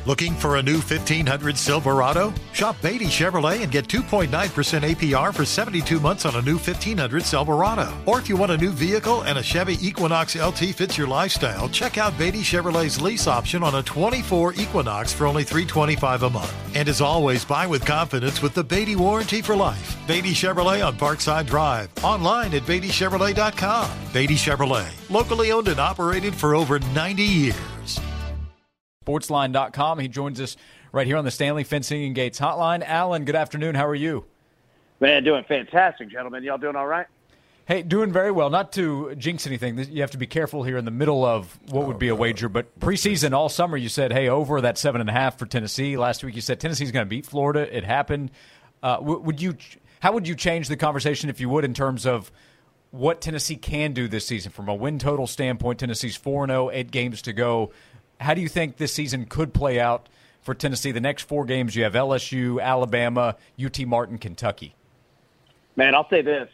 Looking for a new 1500 Silverado? Shop Beatty Chevrolet and get 2.9% APR for 72 months on a new 1500 Silverado. Or if you want a new vehicle and a Chevy Equinox LT fits your lifestyle, check out Beatty Chevrolet's lease option on a 24 Equinox for only $325 a month. And as always, buy with confidence with the Beatty Warranty for Life. Beatty Chevrolet on Parkside Drive. Online at BeattyChevrolet.com. Beatty Chevrolet, locally owned and operated for over 90 years. Sportsline.com. He joins us right here on the Stanley Fencing and Gates Hotline. Alan, good afternoon. How are you? Man, doing fantastic, gentlemen. Y'all doing all right? Hey, doing very well. Not to jinx anything, you have to be careful here in the middle of what would be a wager. But preseason, all summer, you said, hey, over that 7.5 for Tennessee. Last week you said Tennessee's going to beat Florida. It happened. How would you change the conversation, if you would, in terms of what Tennessee can do this season? From a win total standpoint, Tennessee's 4-0, 8 games to go. How do you think this season could play out for Tennessee? The next 4 games, you have LSU, Alabama, UT Martin, Kentucky. Man, I'll say this.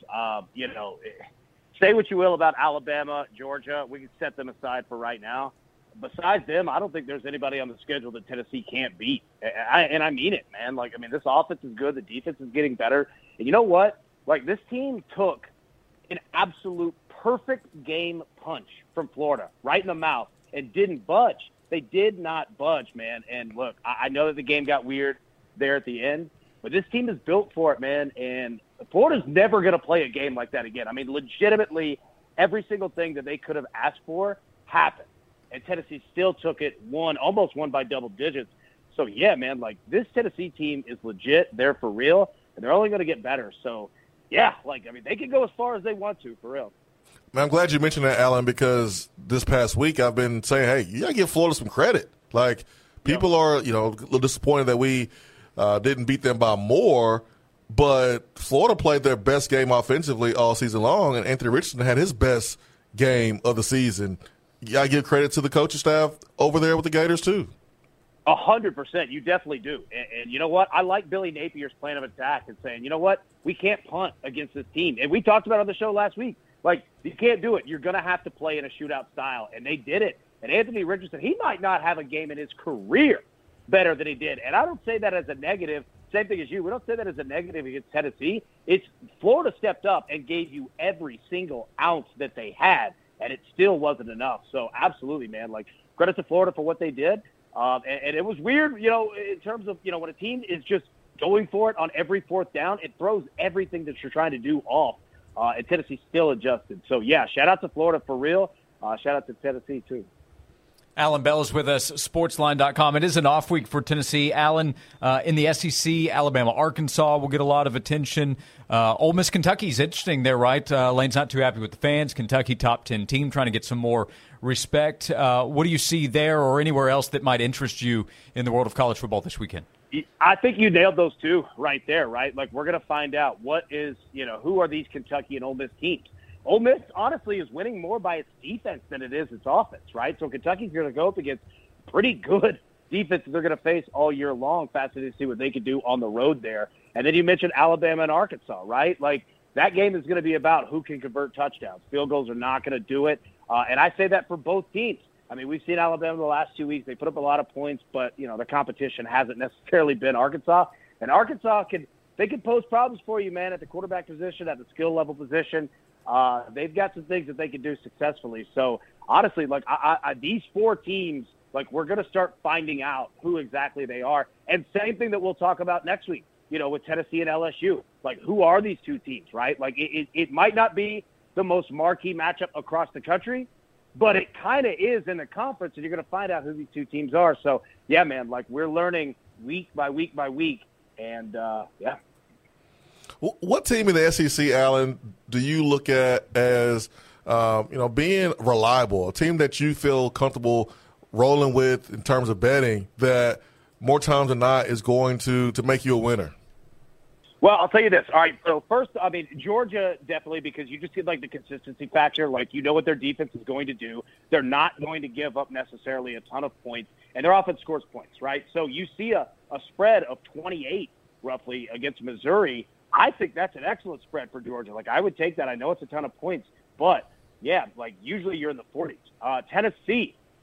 Say what you will about Alabama, Georgia. We can set them aside for right now. Besides them, I don't think there's anybody on the schedule that Tennessee can't beat. And I mean it, man. This offense is good. The defense is getting better. And you know what? This team took an absolute perfect game punch from Florida right in the mouth and didn't budge. They did not budge, man. And look, I know that the game got weird there at the end, but this team is built for it, man. And Florida's never going to play a game like that again. I mean, legitimately, every single thing that they could have asked for happened. And Tennessee still took it, almost won by double digits. So, yeah, man, this Tennessee team is legit. They're for real, and they're only going to get better. So, yeah, they can go as far as they want to, for real. Man, I'm glad you mentioned that, Alan, because this past week I've been saying, hey, you got to give Florida some credit. People are, a little disappointed that we didn't beat them by more, but Florida played their best game offensively all season long, and Anthony Richardson had his best game of the season. You got to give credit to the coaching staff over there with the Gators, too. 100%. You definitely do. And you know what? I like Billy Napier's plan of attack and saying, you know what? We can't punt against this team. And we talked about it on the show last week. You can't do it. You're going to have to play in a shootout style. And they did it. And Anthony Richardson, he might not have a game in his career better than he did. And I don't say that as a negative. Same thing as you. We don't say that as a negative against Tennessee. It's Florida stepped up and gave you every single ounce that they had, and it still wasn't enough. So, absolutely, man. Credit to Florida for what they did. And it was weird, in terms of, when a team is just going for it on every fourth down, it throws everything that you're trying to do off. And Tennessee still adjusted. So, yeah, shout out to Florida for real. Shout out to Tennessee, too. Alan Bell is with us, Sportsline.com. It is an off week for Tennessee. Alan, in the SEC, Alabama, Arkansas will get a lot of attention. Ole Miss, Kentucky's interesting there, right? Lane's not too happy with the fans. Kentucky top 10 team trying to get some more respect. What do you see there or anywhere else that might interest you in the world of college football this weekend? I think you nailed those two right there, right? We're going to find out who are these Kentucky and Ole Miss teams. Ole Miss, honestly, is winning more by its defense than it is its offense, right? So Kentucky's going to go up against pretty good defenses they're going to face all year long. Fascinating to see what they can do on the road there. And then you mentioned Alabama and Arkansas, right? That game is going to be about who can convert touchdowns. Field goals are not going to do it. And I say that for both teams. I mean, we've seen Alabama the last 2 weeks. They put up a lot of points, but, the competition hasn't necessarily been Arkansas. And Arkansas can pose problems for you, man, at the quarterback position, at the skill level position. They've got some things that they can do successfully. So, honestly, these 4 teams, we're going to start finding out who exactly they are. And same thing that we'll talk about next week, with Tennessee and LSU. Who are these 2 teams, right? It might not be the most marquee matchup across the country, but it kind of is in the conference, and you're going to find out who these 2 teams are. So, yeah, man, we're learning week by week by week. And, yeah. What team in the SEC, Alan, do you look at as, being reliable, a team that you feel comfortable rolling with in terms of betting that more times than not is going to make you a winner? Well, I'll tell you this. All right, so first, Georgia definitely, because you just get, the consistency factor. What their defense is going to do. They're not going to give up necessarily a ton of points, and their offense scores points, right? So you see a spread of 28, roughly, against Missouri. I think that's an excellent spread for Georgia. I would take that. I know it's a ton of points, but, yeah, usually you're in the 40s. Tennessee,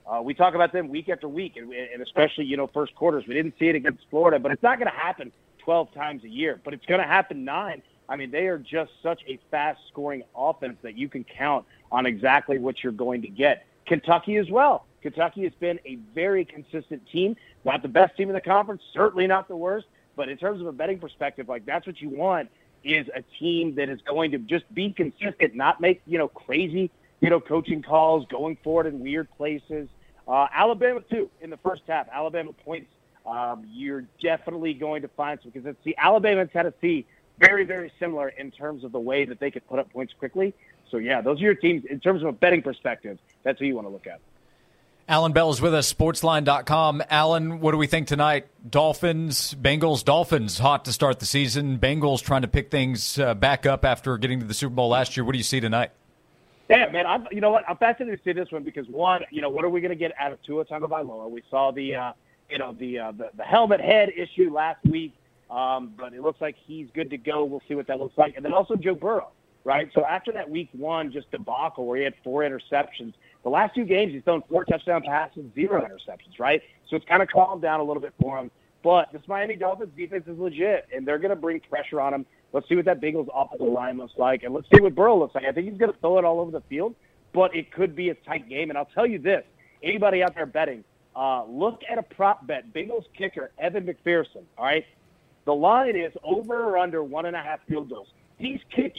We talk about them week after week, and especially, first quarters. We didn't see it against Florida, but it's not going to happen 12 times a year, but it's going to happen 9. I mean, they are just such a fast-scoring offense that you can count on exactly what you're going to get. Kentucky as well. Kentucky has been a very consistent team. Not the best team in the conference, certainly not the worst, but in terms of a betting perspective, that's what you want, is a team that is going to just be consistent, not make, crazy, coaching calls, going forward in weird places. Alabama, too, in the first half. Alabama points. You're definitely going to find some consistency. Alabama and Tennessee, very, very similar in terms of the way that they could put up points quickly. So, yeah, those are your teams. In terms of a betting perspective, that's who you want to look at. Alan Bell is with us, sportsline.com. Alan, what do we think tonight? Dolphins, hot to start the season. Bengals trying to pick things back up after getting to the Super Bowl last year. What do you see tonight? Yeah, man, I'm fascinated to see this one because, one, what are we going to get out of Tua Tagovailoa? We saw the helmet head issue last week, but it looks like he's good to go. We'll see what that looks like. And then also Joe Burrow, right? So after that week 1 just debacle where he had 4 interceptions, the last 2 games he's thrown 4 touchdown passes, 0 interceptions, right? So it's kind of calmed down a little bit for him. But this Miami Dolphins defense is legit, and they're going to bring pressure on him. Let's see what that Bengals offensive line looks like, and let's see what Burrow looks like. I think he's going to throw it all over the field, but it could be a tight game. And I'll tell you this, anybody out there betting, look at a prop bet. Bengals kicker, Evan McPherson, all right? The line is over or under 1.5 field goals. He's made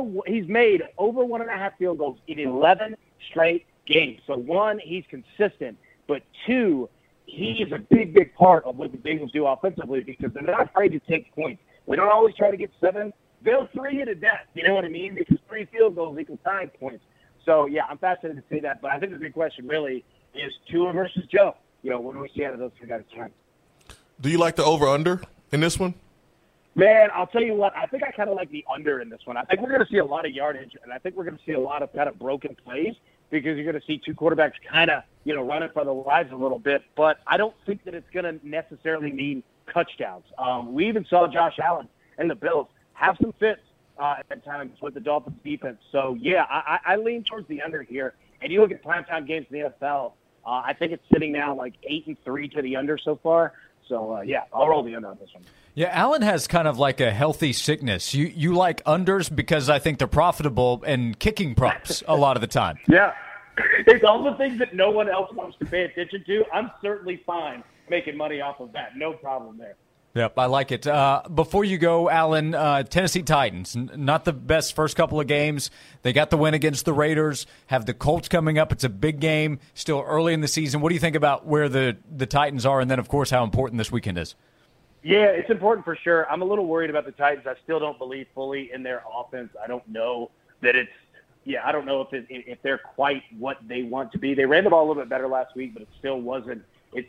over 1.5 field goals in 11 straight games. So, 1, he's consistent, but 2, he is a big, big part of what the Bengals do offensively because they're not afraid to take points. We don't always try to get 7. They'll 3 you to death. You know what I mean? Because 3 field goals equal 9 points. So, yeah, I'm fascinated to see that. But I think the big question really is Tua versus Joe. What do we see out of those 2 guys tonight? Do you like the over-under in this one? Man, I'll tell you what. I think I kind of like the under in this one. I think we're going to see a lot of yardage, and I think we're going to see a lot of kind of broken plays because you're going to see 2 quarterbacks kind of, running for their lives a little bit. But I don't think that it's going to necessarily mean touchdowns. We even saw Josh Allen and the Bills have some fits at times with the Dolphins defense. So, yeah, I lean towards the under here. And you look at primetime games in the NFL, I think it's sitting now like 8-3 to the under so far. So, yeah, I'll roll the under on this one. Yeah, Allen has kind of like a healthy sickness. You like unders because I think they're profitable and kicking props a lot of the time. Yeah. It's all the things that no one else wants to pay attention to. I'm certainly fine making money off of that. No problem there. Yep, I like it. Before you go, Alan, Tennessee Titans, not the best first couple of games. They got the win against the Raiders, have the Colts coming up. It's a big game, still early in the season. What do you think about where the Titans are and then, of course, how important this weekend is? Yeah, it's important for sure. I'm a little worried about the Titans. I still don't believe fully in their offense. I don't know that I don't know if they're quite what they want to be. They ran the ball a little bit better last week, but it still wasn't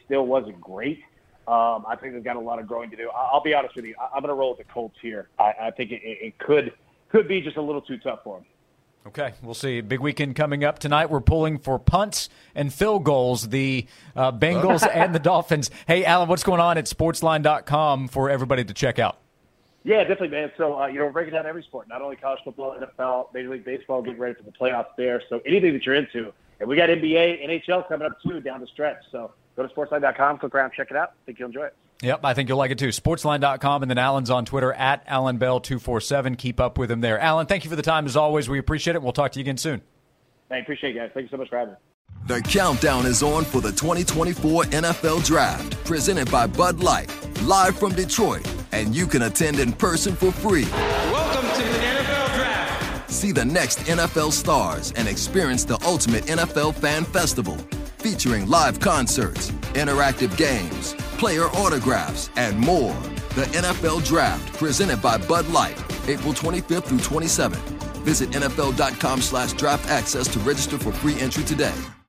great. I think they've got a lot of growing to do. I'll be honest with you. I'm going to roll with the Colts here. I think it could be just a little too tough for them. Okay, we'll see. Big weekend coming up tonight. We're pulling for punts and field goals, the Bengals and the Dolphins. Hey, Alan, what's going on at sportsline.com for everybody to check out? Yeah, definitely, man. So, we're breaking down every sport, not only college football, NFL, Major League Baseball, getting ready for the playoffs there. So anything that you're into. And we got NBA, NHL coming up, too, down the stretch. So go to sportsline.com, click around, check it out. I think you'll enjoy it. Yep, I think you'll like it, too. Sportsline.com, and then Alan's on Twitter, at AlanBell247. Keep up with him there. Alan, thank you for the time, as always. We appreciate it. We'll talk to you again soon. I appreciate it, guys. Thank you so much for having me. The countdown is on for the 2024 NFL Draft, presented by Bud Light, live from Detroit, and you can attend in person for free. Welcome to the NFL Draft. See the next NFL stars and experience the ultimate NFL fan festival, featuring live concerts, interactive games, player autographs, and more. The NFL Draft, presented by Bud Light, April 25th through 27th. Visit NFL.com/draft access to register for free entry today.